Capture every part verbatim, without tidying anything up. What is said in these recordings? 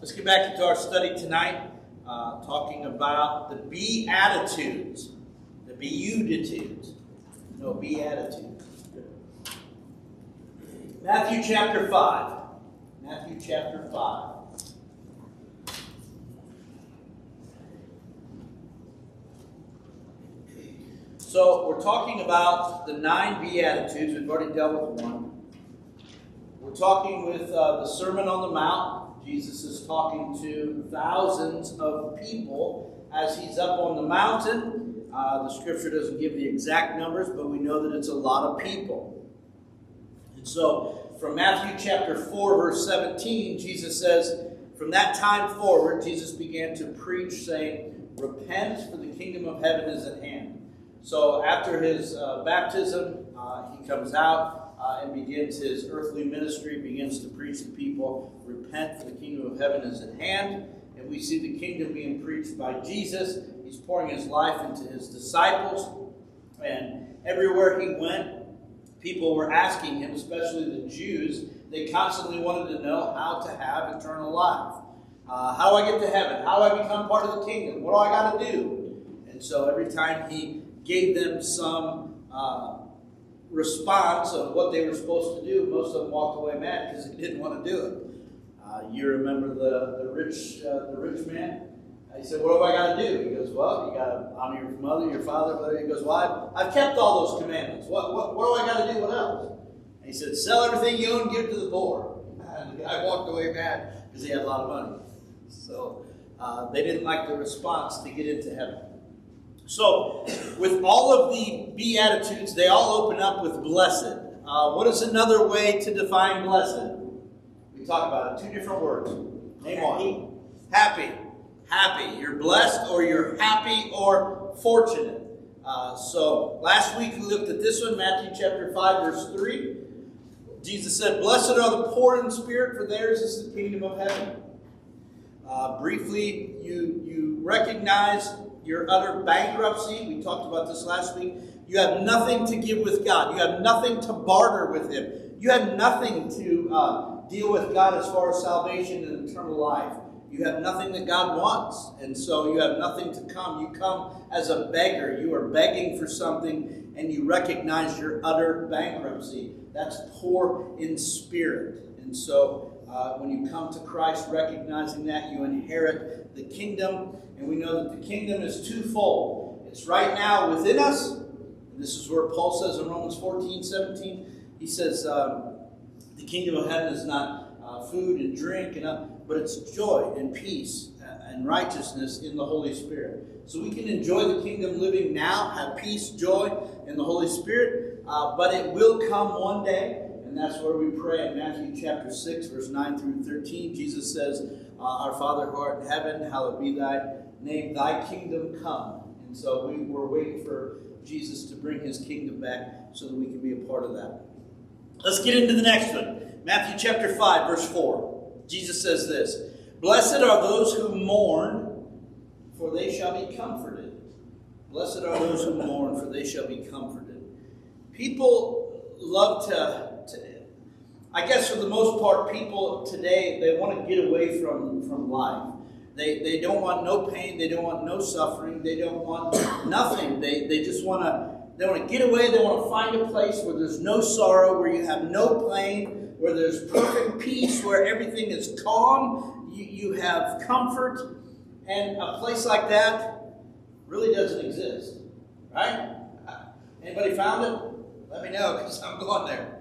Let's get back into our study tonight, uh, talking about the Beatitudes. The Beatitudes. No, Beatitudes. Matthew chapter five. Matthew chapter five. So, we're talking about the nine Beatitudes. We've already dealt with one. We're talking with uh, the Sermon on the Mount. Jesus is talking to thousands of people as he's up on the mountain. Uh, the scripture doesn't give the exact numbers, but we know that it's a lot of people. And so, from Matthew chapter four, verse seventeen, Jesus says, from that time forward, Jesus began to preach, saying, repent, for the kingdom of heaven is at hand. So after his uh, baptism, uh, he comes out uh, and begins his earthly ministry, begins to preach to people, repent, for the kingdom of heaven is at hand. And we see the kingdom being preached by Jesus. He's pouring his life into his disciples. And everywhere he went, people were asking him, especially the Jews, they constantly wanted to know how to have eternal life. Uh, how do I get to heaven? How do I become part of the kingdom? What do I got to do? And so every time he gave them some uh, response of what they were supposed to do, most of them walked away mad because they didn't want to do it. Uh, you remember the the rich uh, the rich man? Uh, he said, "What have I got to do?" He goes, "Well, you got to honor your mother, your father." Brother. He goes, "Well, I've, I've kept all those commandments. What what what do I got to do? What else?" And he said, "Sell everything you own, give it to the poor." And the guy walked away mad because he had a lot of money. So uh, they didn't like the response to get into heaven. So, with all of the Beatitudes, they all open up with blessed. Uh, what is another way to define blessed? We talk about it. Two different words. Name one. Happy. Happy. You're blessed, or you're happy, or fortunate. Uh, so, last week we looked at this one, Matthew chapter five, verse three. Jesus said, blessed are the poor in spirit, for theirs is the kingdom of heaven. Uh, briefly, you, you recognize your utter bankruptcy. We talked about this last week. You have nothing to give with God. You have nothing to barter with Him. You have nothing to uh, deal with God as far as salvation and eternal life. You have nothing that God wants. And so you have nothing to come. You come as a beggar. You are begging for something, and you recognize your utter bankruptcy. That's poor in spirit. And so uh, when you come to Christ, recognizing that, you inherit the kingdom. And we know that the kingdom is twofold. It's right now within us. And this is where Paul says in Romans fourteen, seventeen, he says, um, the kingdom of heaven is not uh, food and drink, and uh, but it's joy and peace and righteousness in the Holy Spirit. So we can enjoy the kingdom living now, have peace, joy in the Holy Spirit, uh, but it will come one day. And that's where we pray in Matthew chapter six, verse nine through thirteen. Jesus says, uh, our Father who art in heaven, hallowed be thy name, thy kingdom come. And so we were waiting for Jesus to bring his kingdom back so that we can be a part of that. Let's get into the next one. Matthew chapter five, verse four. Jesus says this, blessed are those who mourn, for they shall be comforted. Blessed are those who mourn, for they shall be comforted. People love to, to I guess for the most part, people today, they want to get away from, from life. They they don't want no pain. They don't want no suffering. They don't want nothing. They they just want to they want to get away. They want to find a place where there's no sorrow, where you have no pain, where there's perfect peace, where everything is calm. You you have comfort, and a place like that really doesn't exist, right? Anybody found it? Let me know, because I'm going there.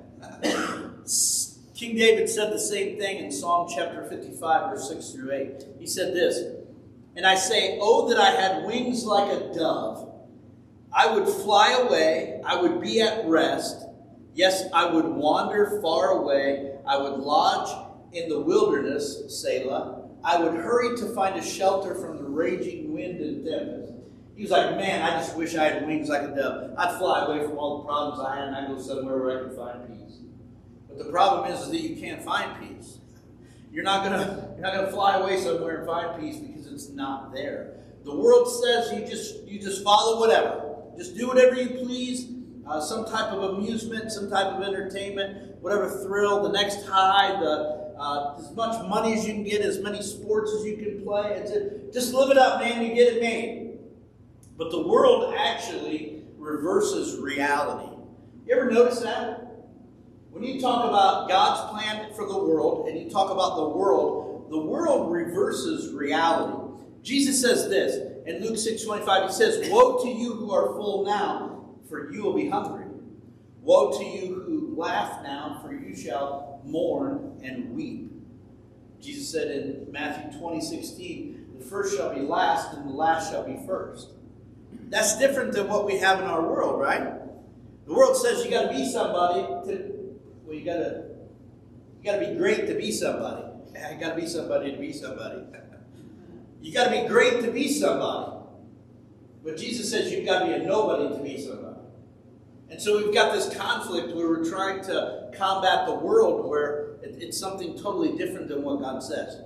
King David said the same thing in Psalm chapter fifty-five, verse six through eight. He said this, and I say, oh, that I had wings like a dove. I would fly away. I would be at rest. Yes, I would wander far away. I would lodge in the wilderness, Selah. I would hurry to find a shelter from the raging wind and tempest. He was like, man, I just wish I had wings like a dove. I'd fly away from all the problems I had, and I'd go somewhere where I could find peace. But the problem is, is that you can't find peace. You're not gonna you're not gonna fly away somewhere and find peace because it's not there. The world says you just you just follow whatever, just do whatever you please. Uh, some type of amusement, some type of entertainment, whatever thrill, the next high, the uh, as much money as you can get, as many sports as you can play. It's a, just live it up, man, you get it made. But the world actually reverses reality. You ever notice that? When you talk about God's plan for the world, and you talk about the world, the world reverses reality. Jesus says this in Luke six twenty-five. He says, "Woe to you who are full now, for you will be hungry. Woe to you who laugh now, for you shall mourn and weep." Jesus said in Matthew twenty sixteen, "The first shall be last, and the last shall be first." That's different than what we have in our world, right? The world says you got to be somebody to. Well, you got to. You got to be great to be somebody. You got to be somebody to be somebody. You got to be great to be somebody. But Jesus says you've got to be a nobody to be somebody. And so we've got this conflict where we're trying to combat the world where it's something totally different than what God says.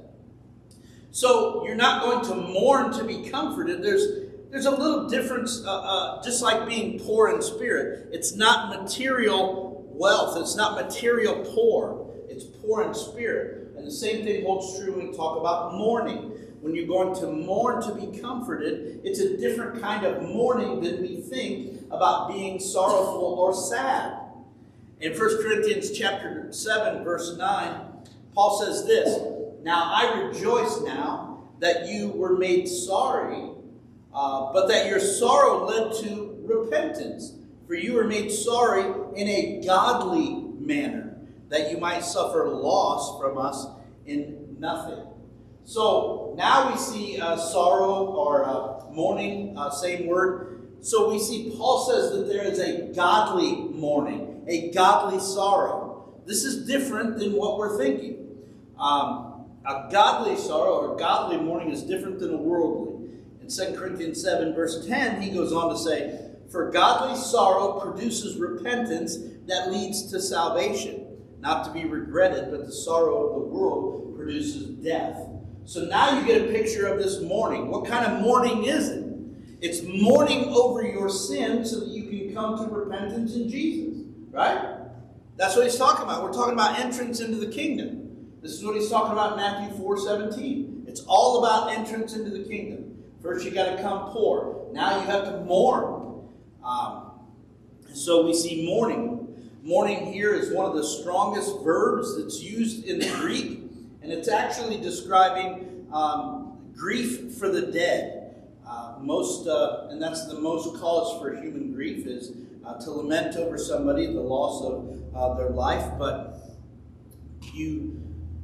So you're not going to mourn to be comforted. There's, there's a little difference, uh, uh, just like being poor in spirit. It's not material wealth. It's not material poor. It's poor in spirit. And the same thing holds true when we talk about mourning. When you're going to mourn to be comforted, it's a different kind of mourning than we think about being sorrowful or sad. In First Corinthians chapter seven, verse nine, Paul says this, "Now I rejoice now that you were made sorry, uh, but that your sorrow led to repentance. For you were made sorry in a godly manner, that you might suffer loss from us in nothing." So now we see uh, sorrow or uh, mourning, uh, same word. So we see Paul says that there is a godly mourning, a godly sorrow. This is different than what we're thinking. Um, a godly sorrow or godly mourning is different than a worldly. In Second Corinthians seven, verse ten, he goes on to say, "For godly sorrow produces repentance that leads to salvation, not to be regretted, but the sorrow of the world produces death." So now you get a picture of this mourning. What kind of mourning is it? It's mourning over your sin so that you can come to repentance in Jesus. Right? That's what he's talking about. We're talking about entrance into the kingdom. This is what he's talking about in Matthew four seventeen. It's all about entrance into the kingdom. First you got to come poor. Now you have to mourn. Um, so we see mourning. Mourning here is one of the strongest verbs that's used in the Greek. And it's actually describing um, grief for the dead. Uh, most, uh, and that's the most cause for human grief is uh, to lament over somebody, the loss of uh, their life. But you,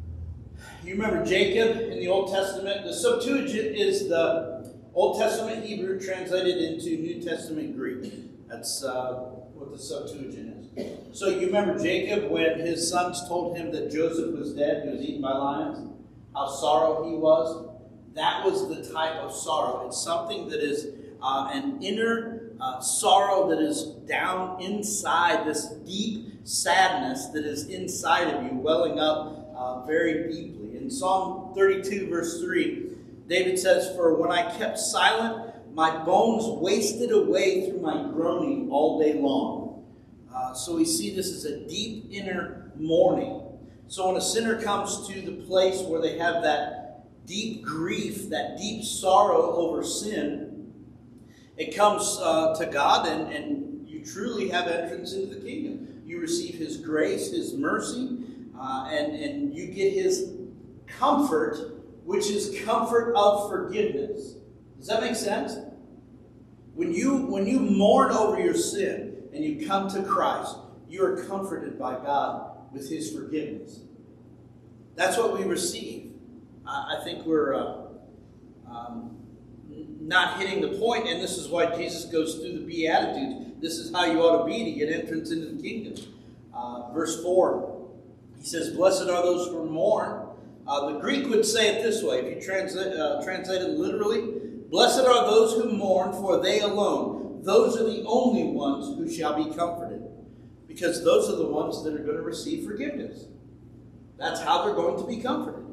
you remember Jacob in the Old Testament? The Septuagint is the Old Testament Hebrew translated into New Testament Greek. That's uh, what the Septuagint is. So you remember Jacob when his sons told him that Joseph was dead, he was eaten by lions, how sorrow he was? That was the type of sorrow. It's something that is uh, an inner uh, sorrow that is down inside, this deep sadness that is inside of you, welling up uh, very deeply. In Psalm thirty-two, verse three, David says, "For when I kept silent, my bones wasted away through my groaning all day long." Uh, so we see this as a deep inner mourning. So when a sinner comes to the place where they have that deep grief, that deep sorrow over sin, it comes uh, to God and, and you truly have entrance into the kingdom. You receive His grace, His mercy, uh, and, and you get His comfort, which is comfort of forgiveness. Does that make sense? When you, when you mourn over your sin, and you come to Christ, you are comforted by God with His forgiveness. That's what we receive. I, I think we're uh, um, not hitting the point, and this is why Jesus goes through the Beatitudes. This is how you ought to be to get entrance into the kingdom. Uh, verse four, he says, "Blessed are those who mourn." Uh, the Greek would say it this way, if you translate, uh, translate it literally, "Blessed are those who mourn, for they alone, those are the only ones who shall be comforted." Because those are the ones that are going to receive forgiveness. That's how they're going to be comforted.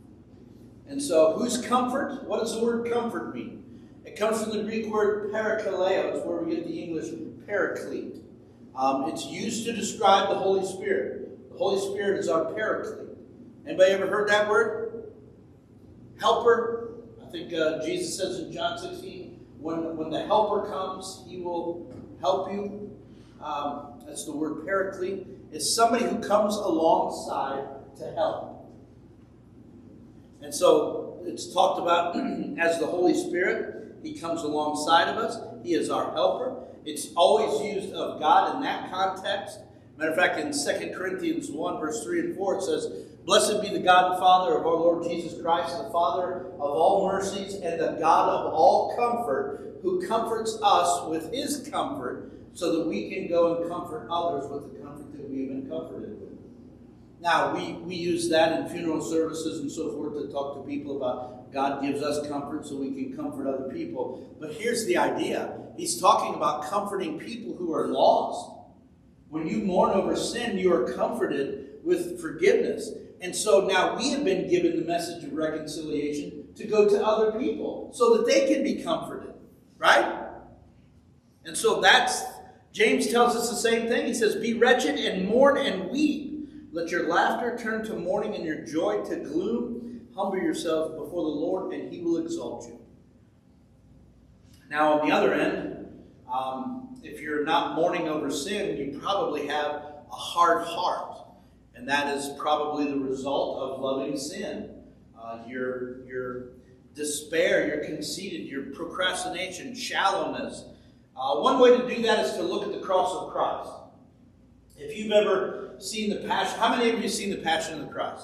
And so, whose comfort? What does the word comfort mean? It comes from the Greek word parakaleo. It's where we get the English paraclete. Um, it's used to describe the Holy Spirit. The Holy Spirit is our paraclete. Anybody ever heard that word? Helper. I think uh, Jesus says in John sixteen, when, when the helper comes, he will help you. Um, that's the word paraclete. It's somebody who comes alongside to help. And so it's talked about as the Holy Spirit. He comes alongside of us. He is our helper. It's always used of God in that context. Matter of fact, in Second Corinthians one, verse three and four, it says, "Blessed be the God and Father of our Lord Jesus Christ, the Father of all mercies and the God of all comfort, who comforts us with his comfort, so that we can go and comfort others with the comfort that we've been comforted with." Now, we, we use that in funeral services and so forth to talk to people about God gives us comfort so we can comfort other people. But here's the idea. He's talking about comforting people who are lost. When you mourn over sin, you are comforted with forgiveness. And so now we have been given the message of reconciliation to go to other people so that they can be comforted. Right? And so that's, James tells us the same thing. He says, "Be wretched and mourn and weep. Let your laughter turn to mourning and your joy to gloom. Humble yourselves before the Lord, and he will exalt you." Now, on the other end, um, if you're not mourning over sin, you probably have a hard heart. And that is probably the result of loving sin. Uh, your, your despair, your conceited, your procrastination, shallowness. Uh, one way to do that is to look at the cross of Christ. If you've ever seen the Passion, how many of you have seen the Passion of the Christ?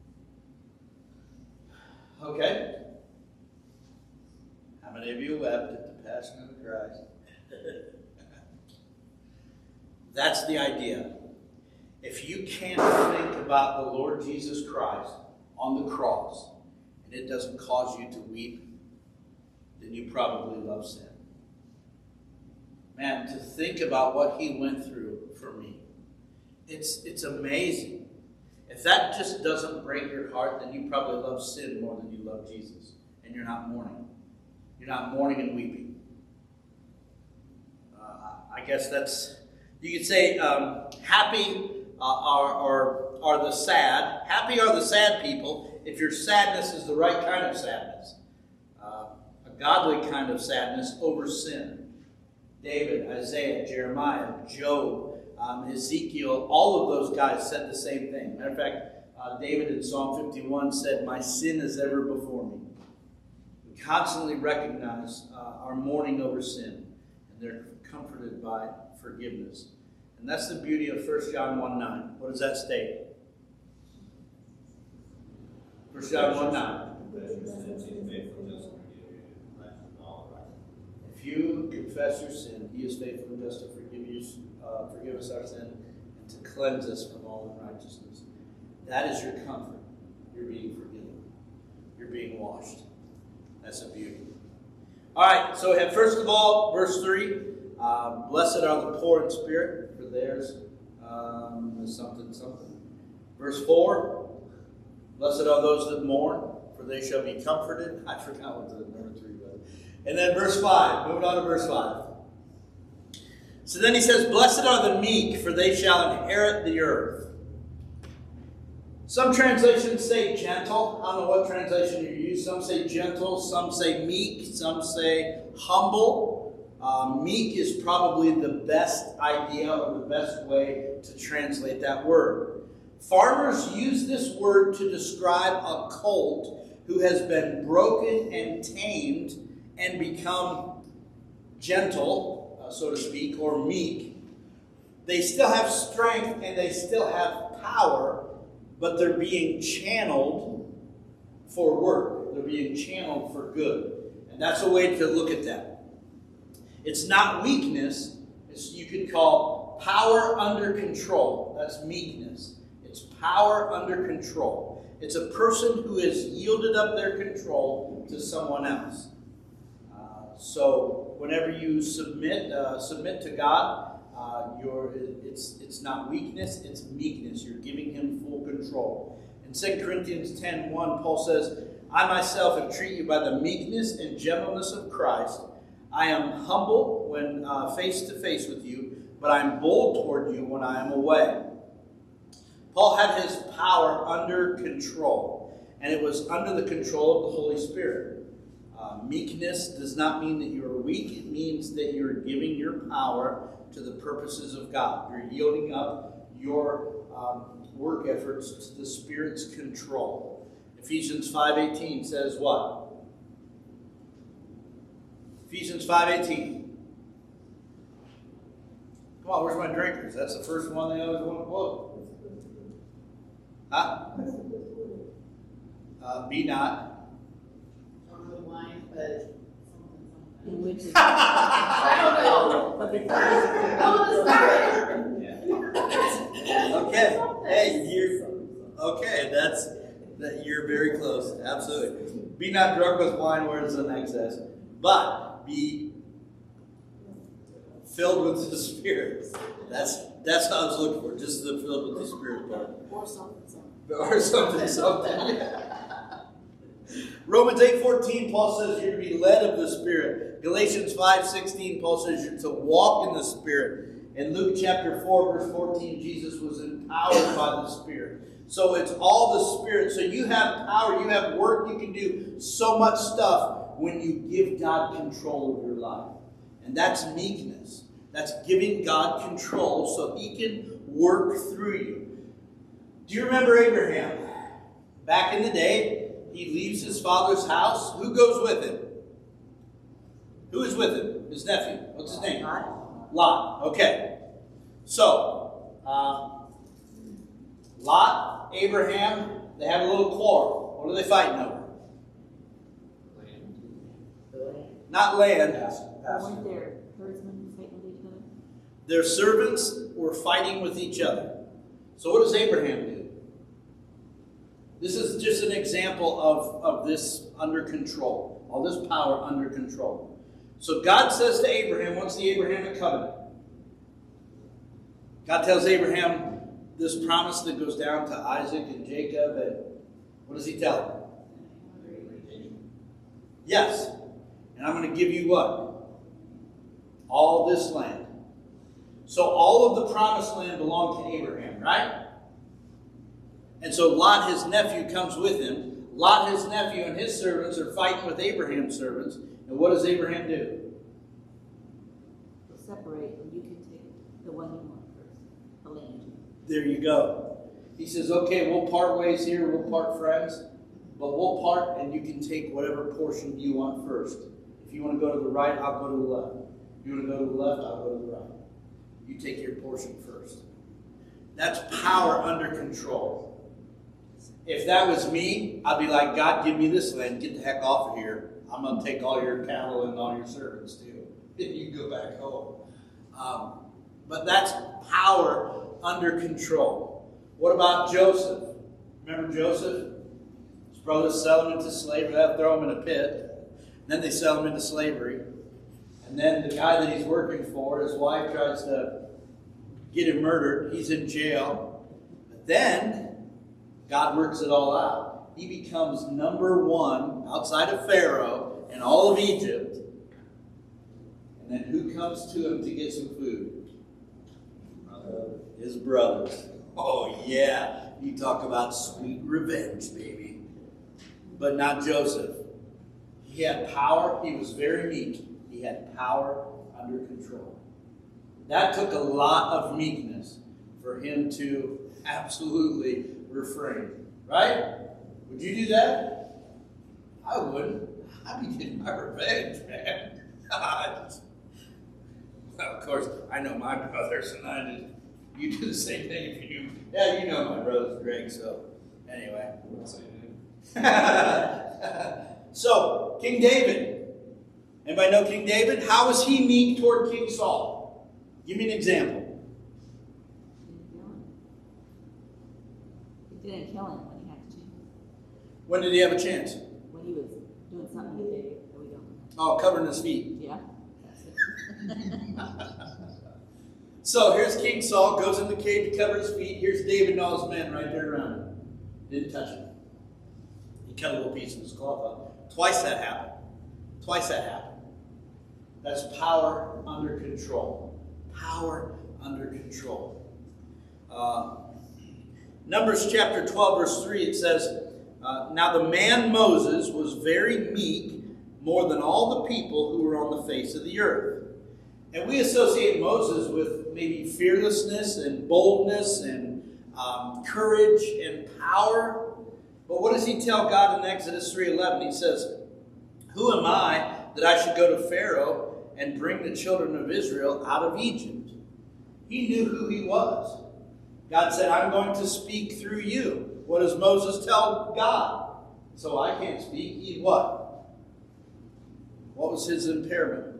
Okay. How many of you wept at the Passion of the Christ? That's the idea. If you can't think about the Lord Jesus Christ on the cross, and it doesn't cause you to weep, then you probably love sin. Man, to think about what he went through for me, it's, it's amazing. If that just doesn't break your heart, then you probably love sin more than you love Jesus. And you're not mourning. You're not mourning and weeping. Uh, I guess that's, you could say, um, happy uh, are, are, are the sad. Happy are the sad people if your sadness is the right kind of sadness. Uh, a godly kind of sadness over sin. David, Isaiah, Jeremiah, Job, um, Ezekiel, all of those guys said the same thing. Matter of fact, uh, David in Psalm fifty-one said, "My sin is ever before me." We constantly recognize uh, our mourning over sin, and they're comforted by forgiveness. And that's the beauty of First John one nine. What does that state? First John one nine. If you confess your sin, he is faithful and just to forgive you, uh, forgive us our sin, and to cleanse us from all unrighteousness. That is your comfort. You're being forgiven. You're being washed. That's a beauty. All right, so we have first of all, verse three. Uh, Blessed are the poor in spirit, for theirs um, is something, something. Verse four. Blessed are those that mourn, for they shall be comforted. I forgot what the number three was. And then verse five. Moving on to verse five. So then he says, "Blessed are the meek, for they shall inherit the earth." Some translations say gentle. I don't know what translation you use. Some say gentle. Some say meek. Some say humble. Uh, meek is probably the best idea or the best way to translate that word. Farmers use this word to describe a colt who has been broken and tamed and become gentle, uh, so to speak, or meek. They still have strength and they still have power, but they're being channeled for work. They're being channeled for good. And that's a way to look at that. It's not weakness. It's, you could call power under control. That's meekness. It's power under control. It's a person who has yielded up their control to someone else. So whenever you submit uh, submit to God, uh, you're, it's it's not weakness, it's meekness. You're giving him full control. In Second Corinthians ten one, Paul says, "I myself entreat you by the meekness and gentleness of Christ. I am humble when uh, face to face with you, but I am bold toward you when I am away." Paul had his power under control, and it was under the control of the Holy Spirit. Uh, meekness does not mean that you're weak. It means that you're giving your power to the purposes of God. You're yielding up your um, work efforts to the Spirit's control. Ephesians five eighteen says what? Ephesians five eighteen. Come on, where's my drinkers? That's the first one they always want to quote. Huh? Uh, be not. Don't know the wine, but Which is, I don't know. but the Oh, the Yeah. Okay. Hey, you're okay. That's that. You're very close. Absolutely. Be not drunk with wine where it's in excess, but be filled with the Spirit. That's that's what I was looking for. Just the filled with the Spirit part. Or something, something. Or something, something. Romans eight fourteen, Paul says you're to be led of the Spirit. Galatians five sixteen, Paul says you're to walk in the Spirit. In Luke chapter four, verse fourteen, Jesus was empowered by the Spirit. So it's all the Spirit. So you have power, you have work, you can do so much stuff when you give God control of your life. And that's meekness. That's giving God control so He can work through you. Do you remember Abraham? Back in the day, he leaves his father's house. Who goes with him? Who is with him? His nephew. What's his name? Lot. Lot. Okay. So, uh, Lot, Abraham, they have a little quarrel. What are they fighting over? Not land. weren't there herdsmen fighting with each other? Their servants were fighting with each other. So what does Abraham do? This is just an example of, of this under control. All this power under control. So God says to Abraham, what's the Abrahamic covenant? God tells Abraham this promise that goes down to Isaac and Jacob. And what does he tell him? Yes. And I'm going to give you what? All this land. So all of the promised land belonged to Abraham, right? And so Lot, his nephew, comes with him. Lot, his nephew, and his servants are fighting with Abraham's servants. And what does Abraham do? Separate, and you can take the one you want first, the land. There you go. He says, okay, we'll part ways here. We'll part friends. But we'll part and you can take whatever portion you want first. If you want to go to the right, I'll go to the left. If you want to go to the left, I'll go to the right. You take your portion first. That's power under control. If that was me, I'd be like, God, give me this land. Get the heck off of here. I'm going to take all your cattle and all your servants too. Then you can go back home. Um, but that's power under control. What about Joseph? Remember Joseph? His brothers sell him into slavery. They throw him in a pit. Then they sell him into slavery. And then the guy that he's working for, his wife tries to get him murdered. He's in jail. But then God works it all out. He becomes number one outside of Pharaoh and all of Egypt. And then who comes to him to get some food? His brothers. Oh, yeah. You talk about sweet revenge, baby. But not Joseph. He had power. He was very meek. He had power under control. That took a lot of meekness for him to absolutely refrain. Right? Would you do that? I wouldn't. I'd be getting my revenge, man. Well, of course, I know my brothers, and I just, you do the same thing if you do. Yeah, you know my brothers drink, so anyway. So, King David. Anybody know King David? How was he meek toward King Saul? Give me an example. He didn't kill him when he had to. When did he have a chance? When he was doing something he did that we don't. Oh, covering his feet. Yeah. That's it. So here's King Saul, goes in the cave to cover his feet. Here's David and all his men right there around him. Didn't touch him. He cut a little piece of his cloth off. Twice that happened. Twice that happened. That's power under control. Power under control. Uh, Numbers chapter twelve, verse three, it says, uh, Now the man Moses was very meek, more than all the people who were on the face of the earth. And we associate Moses with maybe fearlessness and boldness and um, courage and power. But what does he tell God in Exodus three eleven? He says, Who am I that I should go to Pharaoh and bring the children of Israel out of Egypt? He knew who he was. God said, I'm going to speak through you. What does Moses tell God? So I can't speak. He what? What was his impairment?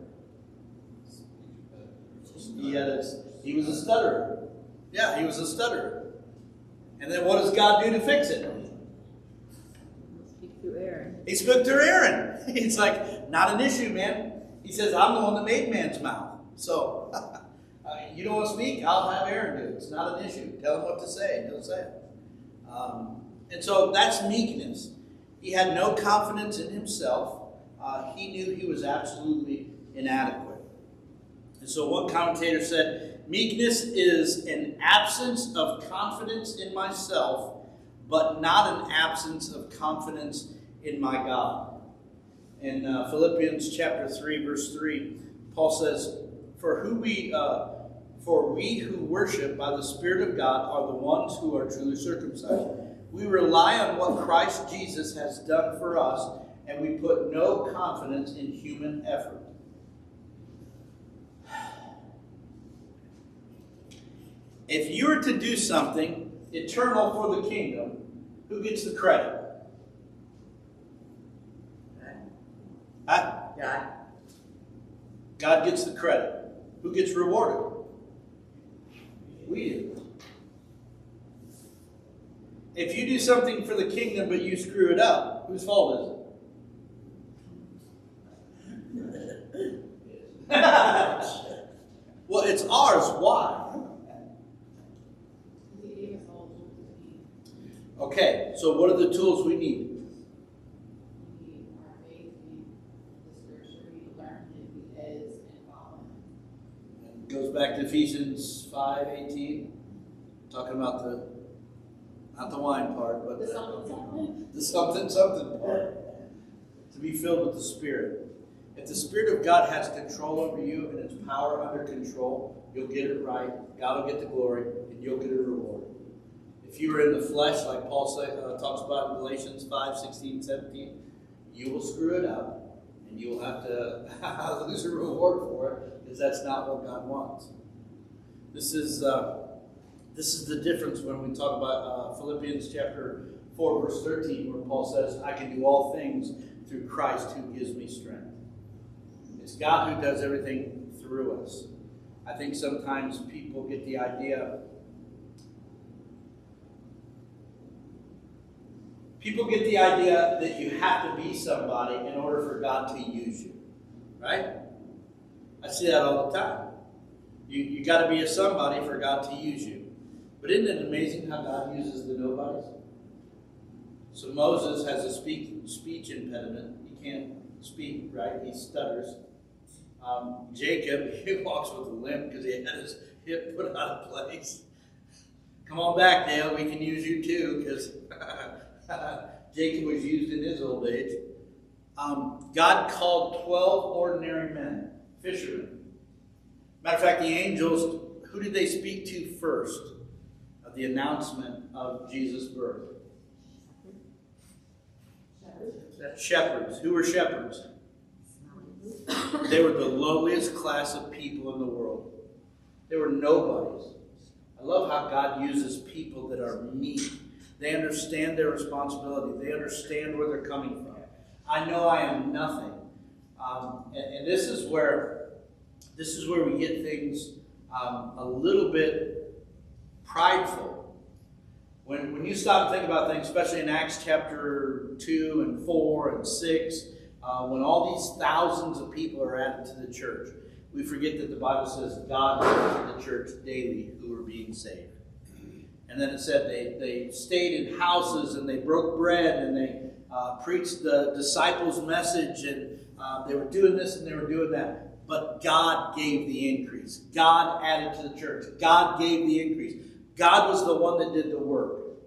He, had a, he was a stutterer. Yeah, he was a stutterer. And then what does God do to fix it? Speak through Aaron. He spoke through Aaron. He's like, not an issue, man. He says, I'm the one that made man's mouth. So, uh, you don't want to speak? I'll have Aaron do it. It's not an issue. Tell him what to say. He'll say it. Um, and so that's meekness. He had no confidence in himself. Uh, he knew he was absolutely inadequate. And so one commentator said, meekness is an absence of confidence in myself, but not an absence of confidence in my God. In uh, Philippians chapter three, verse three, Paul says, For who we, uh, for we who worship by the Spirit of God are the ones who are truly circumcised. We rely on what Christ Jesus has done for us, and we put no confidence in human effort. If you were to do something eternal for the kingdom, who gets the credit? Huh? God. God gets the credit. Who gets rewarded? We do. If you do something for the kingdom but you screw it up, whose fault is it? Well, it's ours. Why? He gave us all tools we need. Okay, so what are the tools we need? We need our faith, we need the scripture, we learn Him, we is, and follow Him. It goes back to Ephesians five eighteen, talking about the, not the wine part, but The the, something, something. the something something part. To be filled with the Spirit. If the Spirit of God has control over you and its power under control, you'll get it right. God will get the glory, and you'll get a reward. If you are in the flesh, like Paul say, uh, talks about in Galatians five sixteen, seventeen, you will screw it up, and you will have to lose a reward for it, because that's not what God wants. This is uh, this is the difference when we talk about uh, Philippians chapter four, verse thirteen, where Paul says, I can do all things through Christ who gives me strength. It's God who does everything through us. I think sometimes people get the idea, people get the idea that you have to be somebody in order for God to use you. Right? I see that all the time. You you got to be a somebody for God to use you. But isn't it amazing how God uses the nobodies? So Moses has a speak, speech impediment. He can't speak, right? He stutters. Um, Jacob, he walks with a limp because he had his hip put out of place. Come on back, Dale. We can use you too, because Jacob was used in his old age. Um, God called twelve ordinary men, fishermen. Matter of fact, the angels, who did they speak to first of the announcement of Jesus' birth? Shepherds. Shepherds. Who were shepherds? They were the lowliest class of people in the world. They were nobodies. I love how God uses people that are meek. They understand their responsibility. They understand where they're coming from. I know I am nothing. Um, and, and this is where this is where we get things um, a little bit prideful. When, when you stop and think about things, especially in Acts chapter two and four and six, uh, when all these thousands of people are added to the church, we forget that the Bible says God added to the church daily who were being saved. And then it said they, they stayed in houses and they broke bread and they uh, preached the disciples' message and uh, they were doing this and they were doing that. But God gave the increase. God added to the church. God gave the increase. God was the one that did the work.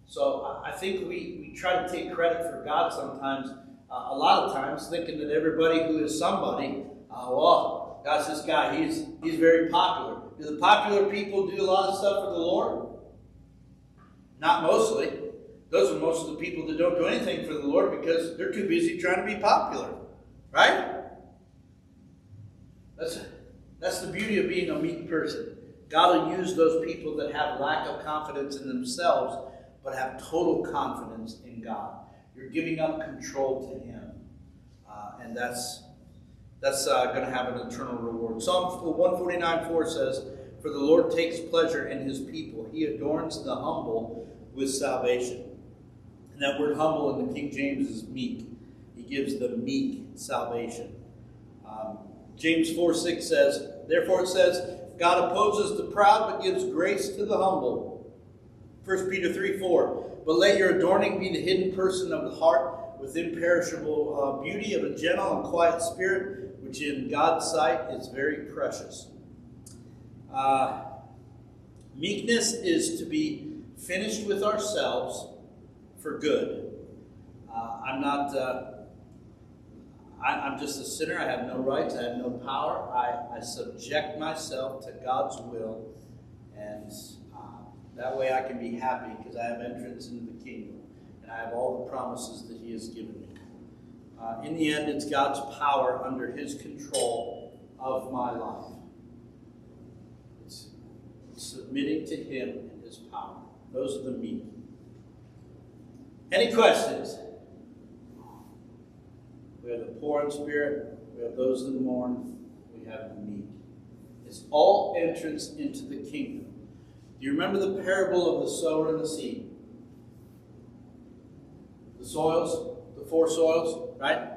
So I I think we, we try to take credit for God sometimes, uh, a lot of times, thinking that everybody who is somebody, uh, well, gosh, this guy, he's he's very popular. Do the popular people do a lot of stuff for the Lord? Not mostly. Those are most of the people that don't do anything for the Lord because they're too busy trying to be popular. Right? That's, that's the beauty of being a meek person. God will use those people that have lack of confidence in themselves, but have total confidence in God. You're giving up control to Him. Uh, and that's that's uh, going to have an eternal reward. Psalm one forty-nine four says, "For the Lord takes pleasure in His people. He adorns the humble with salvation." And that word humble in the King James is meek. He gives the meek salvation. Um, James four six says, therefore it says, God opposes the proud but gives grace to the humble. First Peter three four, but let your adorning be the hidden person of the heart with imperishable uh, beauty of a gentle and quiet spirit, which in God's sight is very precious. Uh, meekness is to be finished with ourselves for good. Uh, I'm not... Uh, I'm just a sinner. I have no rights. I have no power. I, I subject myself to God's will. And uh, that way I can be happy because I have entrance into the kingdom. And I have all the promises that He has given me. Uh, in the end, it's God's power under His control of my life. It's submitting to Him and His power. Those are the meek. Any questions? We have the poor in spirit. We have those that mourn. We have the meek. It's all entrance into the kingdom. Do you remember the parable of the sower and the seed? The soils, the four soils, right?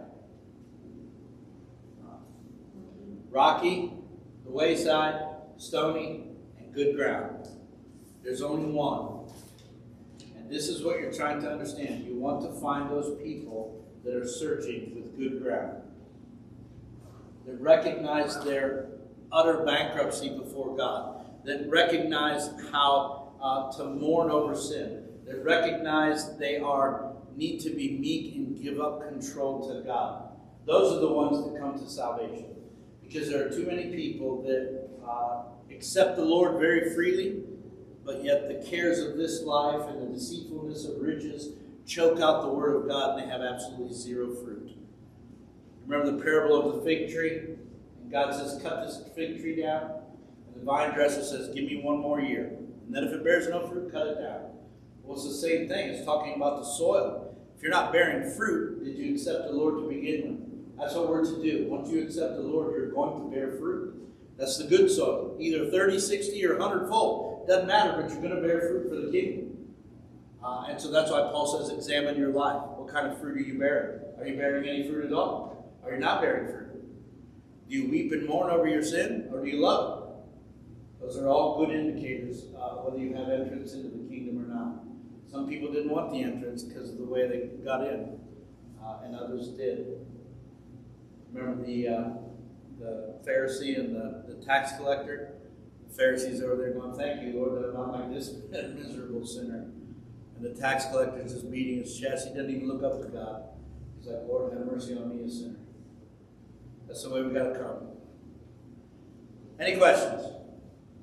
Rocky, the wayside, stony, and good ground. There's only one. And this is what you're trying to understand. You want to find those people that are searching with good ground, that recognize their utter bankruptcy before God, that recognize how uh, to mourn over sin, that recognize they are need to be meek and give up control to God. Those are the ones that come to salvation, because there are too many people that uh, accept the Lord very freely, but yet the cares of this life and the deceitfulness of riches choke out the word of God, and they have absolutely zero fruit. Remember the parable of the fig tree? And God says, cut this fig tree down. And the vine dresser says, give me one more year. And then if it bears no fruit, cut it down. Well, it's the same thing. It's talking about the soil. If you're not bearing fruit, did you accept the Lord to begin with? That's what we're to do. Once you accept the Lord, you're going to bear fruit. That's the good soil. Either thirty, sixty, or one hundred fold. Doesn't matter, but you're going to bear fruit for the kingdom. Uh, and so that's why Paul says, examine your life. What kind of fruit are you bearing? Are you bearing any fruit at all? Are you not bearing fruit? Do you weep and mourn over your sin, or do you love it? Those are all good indicators uh, whether you have entrance into the kingdom or not. Some people didn't want the entrance because of the way they got in, uh, and others did. Remember the uh, the Pharisee and the, the tax collector? The Pharisees over there going, thank you, Lord, that I'm not like this miserable sinner. And the tax collector is just beating his chest. He doesn't even look up to God. He's like, Lord, have mercy on me, a sinner. That's the way we got to come. Any questions?